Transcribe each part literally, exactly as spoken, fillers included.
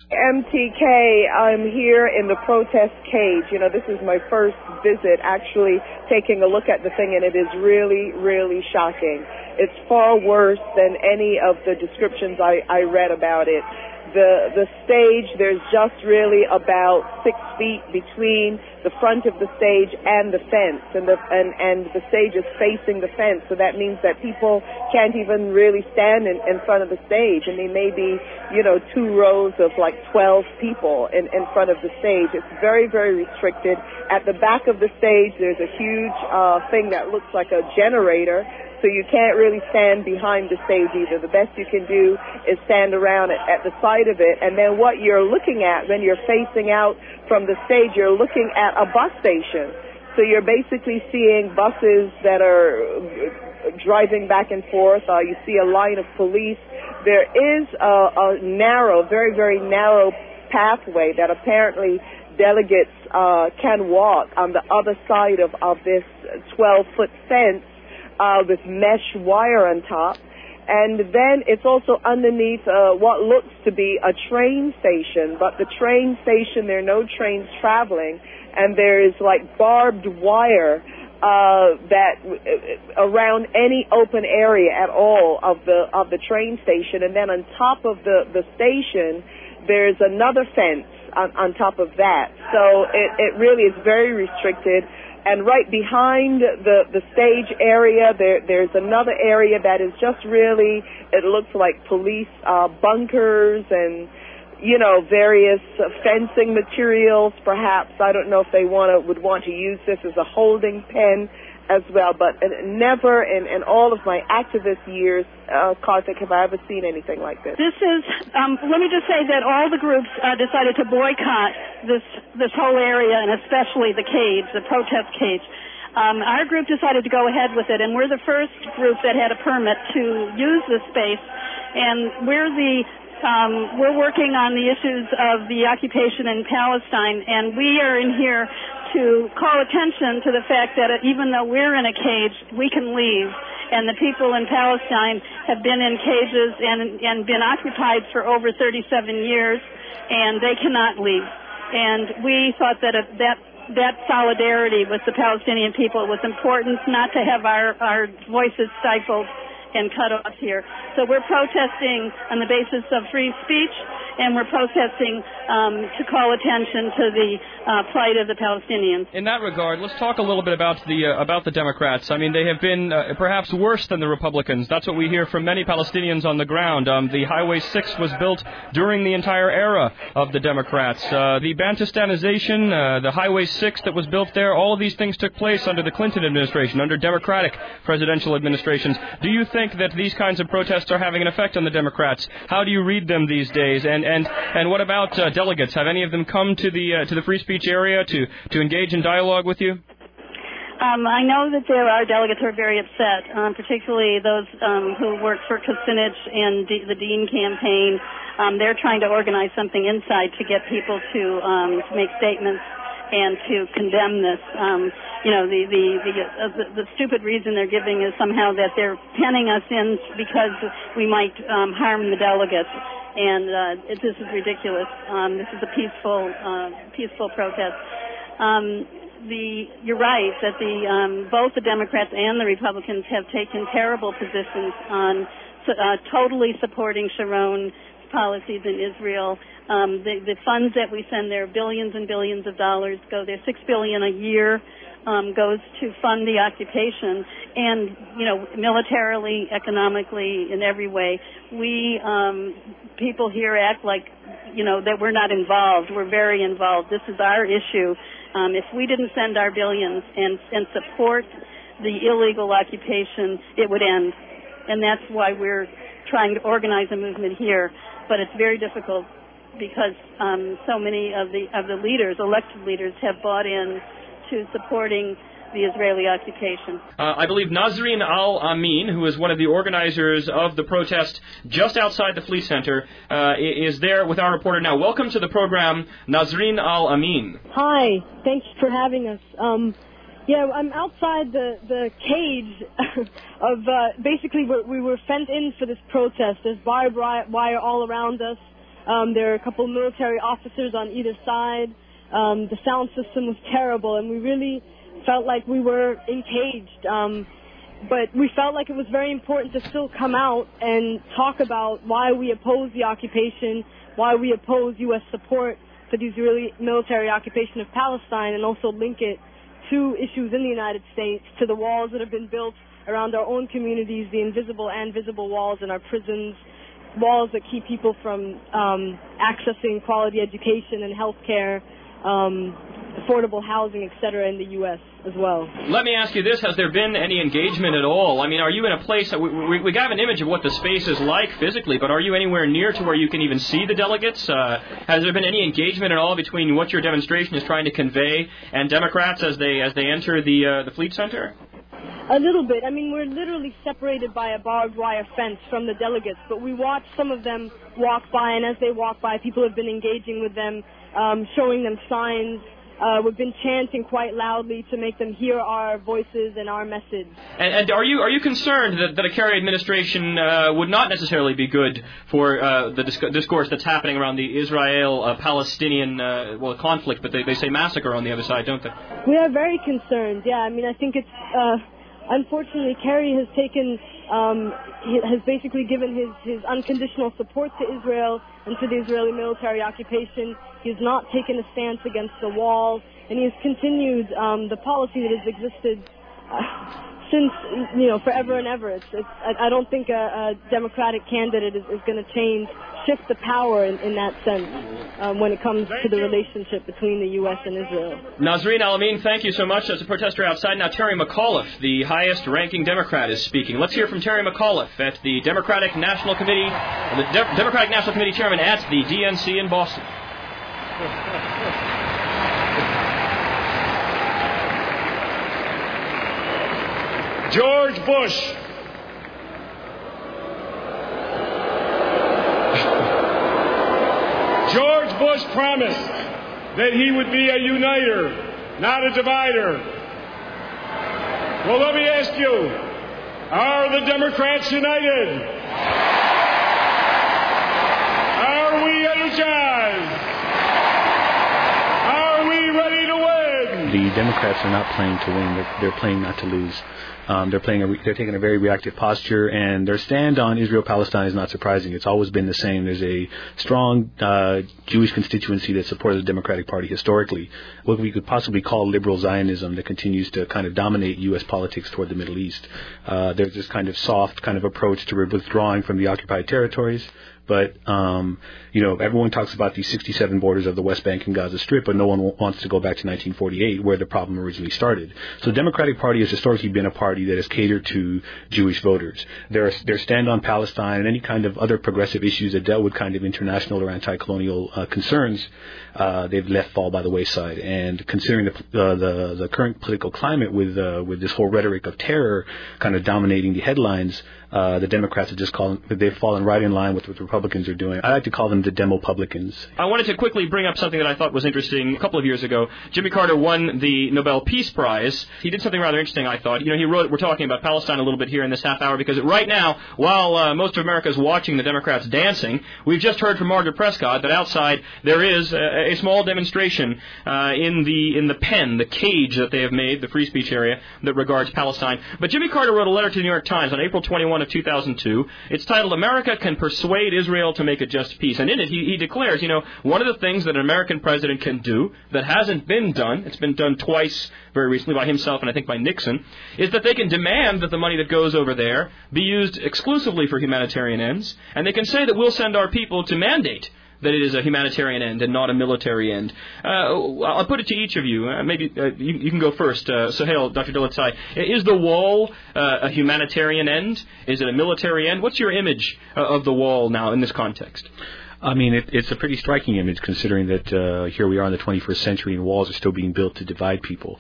M T K, I'm here in the protest cage. You know, this is my first visit actually taking a look at the thing, and it is really, really shocking. It's far worse than any of the descriptions I, I read about it. The the stage, there's just really about six feet between the front of the stage and the fence, and the and, and the stage is facing the fence, so that means that people can't even really stand in, in front of the stage, and there may be, you know, two rows of like twelve people in, in front of the stage. It's very, very restricted. At the back of the stage, there's a huge uh, thing that looks like a generator, so you can't really stand behind the stage either. The best you can do is stand around at, at the side of it, and then what you're looking at when you're facing out from the stage, you're looking at a bus station. So you're basically seeing buses that are driving back and forth. Uh, you see a line of police. There is a, a narrow, very, very narrow pathway that apparently delegates uh, can walk on the other side of, of this twelve-foot fence, Uh, with mesh wire on top, and then it's also underneath uh, what looks to be a train station, but the train station, there are no trains traveling, and there is like barbed wire uh, that uh, around any open area at all of the of the train station, and then on top of the, the station, there's another fence on, on top of that. So it, it really is very restricted. And right behind the, the stage area, there, there's another area that is just really, it looks like police uh, bunkers and, you know, various uh, fencing materials, perhaps. I don't know if they wanna, would want to use this as a holding pen as well, but uh, never in, in all of my activist years, uh, Karthik, have I ever seen anything like this. This is, um, let me just say that all the groups uh, decided to boycott this this whole area, and especially the cage, the protest cage. Um, our group decided to go ahead with it, and we're the first group that had a permit to use this space, and we're the Um, we're working on the issues of the occupation in Palestine, and we are in here to call attention to the fact that even though we're in a cage, we can leave. And the people in Palestine have been in cages and, and been occupied for over thirty-seven years, and they cannot leave. And we thought that a, that that solidarity with the Palestinian people was important, not to have our, our voices stifled and cut off here. So we're protesting on the basis of free speech, and we're protesting um, to call attention to the uh, plight of the Palestinians. In that regard, let's talk a little bit about the uh, about the Democrats. I mean, they have been uh, perhaps worse than the Republicans. That's what we hear from many Palestinians on the ground. Um, the Highway six was built during the entire era of the Democrats. Uh, the Bantustanization, uh, the Highway six that was built there, all of these things took place under the Clinton administration, under Democratic presidential administrations. Do you think that these kinds of protests are having an effect on the Democrats? How do you read them these days? And and, and what about uh, delegates? Have any of them come to the uh, to the free speech area to, to engage in dialogue with you? Um, I know that there are delegates who are very upset, um, particularly those um, who work for Kucinich and D- the Dean campaign. Um, they're trying to organize something inside to get people to, um, to make statements and to condemn this. Um, you know, the the the, uh, the the stupid reason they're giving is somehow that they're penning us in because we might um, harm the delegates, and uh, it, this is ridiculous. Um, this is a peaceful uh, peaceful protest. Um, the you're right that the um, both the Democrats and the Republicans have taken terrible positions on uh, totally supporting Sharon policies in Israel. Um, the, the funds that we send there, billions and billions of dollars go there. Six billion a year um, goes to fund the occupation, and you know, militarily, economically, in every way. We um, people here act like you know that we're not involved. We're very involved. This is our issue. Um, if we didn't send our billions and and support the illegal occupation, it would end, and that's why we're trying to organize a movement here. But it's very difficult because um, so many of the of the leaders, elected leaders, have bought in to supporting the Israeli occupation. Uh, I believe Nazreen Al-Amin, who is one of the organizers of the protest just outside the Flea Center, uh, is there with our reporter now. Welcome to the program, Nazreen Al-Amin. Hi, thanks for having us. Um, yeah, I'm outside the, the cage of, uh, basically we're, we were fenced in for this protest. There's barbed wire all around us. Um, there are a couple military officers on either side. Um, the sound system was terrible, and we really felt like we were encaged. Um, but we felt like it was very important to still come out and talk about why we oppose the occupation, why we oppose U S support for the Israeli military occupation of Palestine, and also link it to issues in the United States, to the walls that have been built around our own communities, the invisible and visible walls in our prisons, walls that keep people from um, accessing quality education and health care, um, affordable housing, et cetera, in the U S as well. Let me ask you this. Has there been any engagement at all? I mean, are you in a place, we, we, we got an image of what the space is like physically, but are you anywhere near to where you can even see the delegates? Uh, has there been any engagement at all between what your demonstration is trying to convey and Democrats as they as they enter the uh, the Fleet Center? A little bit. I mean, we're literally separated by a barbed wire fence from the delegates, but we watch some of them walk by, and as they walk by, people have been engaging with them, um, showing them signs. Uh, we've been chanting quite loudly to make them hear our voices and our message. And, and are you are you concerned that, that a Kerry administration uh, would not necessarily be good for uh, the disc- discourse that's happening around the Israel-Palestinian uh, well conflict, but they, they say massacre on the other side, don't they? We are very concerned. Yeah, I mean, I think it's uh, unfortunately Kerry has taken um, has basically given his his unconditional support to Israel and to the Israeli military occupation. He has not taken a stance against the wall, and he has continued um, the policy that has existed uh, since, you know, forever and ever. It's, it's, I, I don't think a, a Democratic candidate is, is going to change, shift the power in, in that sense um, when it comes thank to the you. relationship between the U S and Israel. Nazreen Al-Amin, thank you so much. As a protester outside now, Terry McAuliffe, the highest-ranking Democrat, is speaking. Let's hear from Terry McAuliffe at the Democratic National Committee, the De- Democratic National Committee chairman at the D N C in Boston. George Bush George Bush promised that he would be a uniter, not a divider. Well, let me ask you, are the Democrats united? Are we energized? Are we ready to win? The Democrats are not playing to win. They're, they're playing not to lose. Um, they're playing. A, they're taking a very reactive posture, and their stand on Israel-Palestine is not surprising. It's always been the same. There's a strong uh, Jewish constituency that supports the Democratic Party historically. What we could possibly call liberal Zionism that continues to kind of dominate U S politics toward the Middle East. Uh, there's this kind of soft kind of approach to withdrawing from the occupied territories. But, um, you know, everyone talks about these sixty-seven borders of the West Bank and Gaza Strip, but no one w- wants to go back to nineteen forty-eight, where the problem originally started. So the Democratic Party has historically been a party that has catered to Jewish voters. Their their stand on Palestine and any kind of other progressive issues that dealt with kind of international or anti-colonial uh, concerns, uh, they've let fall by the wayside. And considering the uh, the, the current political climate with uh, with this whole rhetoric of terror kind of dominating the headlines, uh, the Democrats have just called, they've fallen right in line with what the Republicans are doing. I like to call them the Demopublicans. I wanted to quickly bring up something that I thought was interesting. A couple of years ago, Jimmy Carter won the Nobel Peace Prize. He did something rather interesting, I thought. You know, he wrote, we're talking about Palestine a little bit here in this half hour, because right now, while uh, most of America is watching the Democrats dancing, we've just heard from Margaret Prescott that outside there is a, a small demonstration uh, in the in the pen, the cage that they have made, the free speech area that regards Palestine. But Jimmy Carter wrote a letter to the New York Times on April twenty-first of two thousand two. It's titled, "America Can Persuade Israel to Make a Just Peace." And in it, he, he declares, you know, one of the things that an American president can do that hasn't been done, it's been done twice very recently by himself and I think by Nixon, is that they can demand that the money that goes over there be used exclusively for humanitarian ends, and they can say that we'll send our people to mandate that it is a humanitarian end and not a military end. Uh, I'll put it to each of you. Uh, maybe uh, you, you can go first. Uh, Sohail, Doctor Dilitzai, is the wall uh, a humanitarian end? Is it a military end? What's your image uh, of the wall now in this context? I mean, it, it's a pretty striking image considering that uh, here we are in the twenty-first century and walls are still being built to divide people.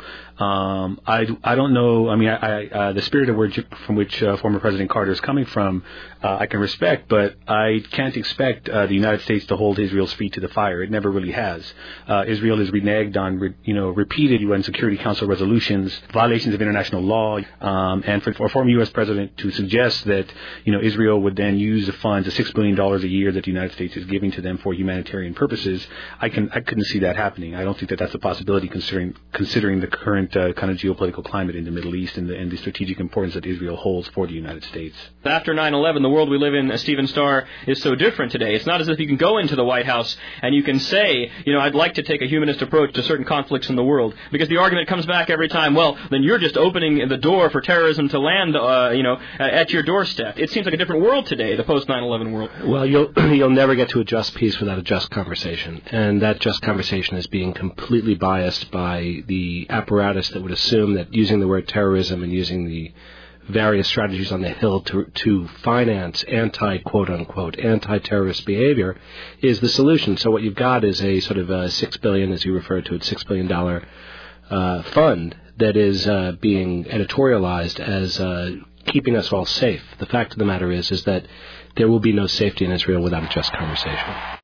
Um, I, I don't know. I mean, I, I, uh, the spirit of where, from which uh, former President Carter is coming from, uh, I can respect, but I can't expect uh, the United States to hold Israel's feet to the fire. It never really has. Uh, Israel has reneged on, re, you know, repeated U N Security Council resolutions, violations of international law, um, and for, for a former U S president to suggest that, you know, Israel would then use the funds, the six billion dollars a year that the United States is giving to them for humanitarian purposes, I can I couldn't see that happening. I don't think that that's a possibility considering considering the current uh, kind of geopolitical climate in the Middle East and the, and the strategic importance that Israel holds for the United States. After nine eleven, the world we live in, uh, Stephen Starr, is so different today. It's not as if you can go into the White House and you can say, you know, I'd like to take a humanist approach to certain conflicts in the world, because the argument comes back every time, well, then you're just opening the door for terrorism to land, uh, you know, at your doorstep. It seems like a different world today, the post nine eleven world. Well, you'll you'll never get to a just peace without a just conversation, and that just conversation is being completely biased by the apparatus that would assume that using the word terrorism and using the various strategies on the Hill to to finance anti quote unquote anti-terrorist behavior is the solution. So what you've got is a sort of a six billion, as you referred to it, six billion dollar uh, fund that is uh, being editorialized as uh, keeping us all safe. The fact of the matter is, is that there will be no safety in Israel without a just conversation.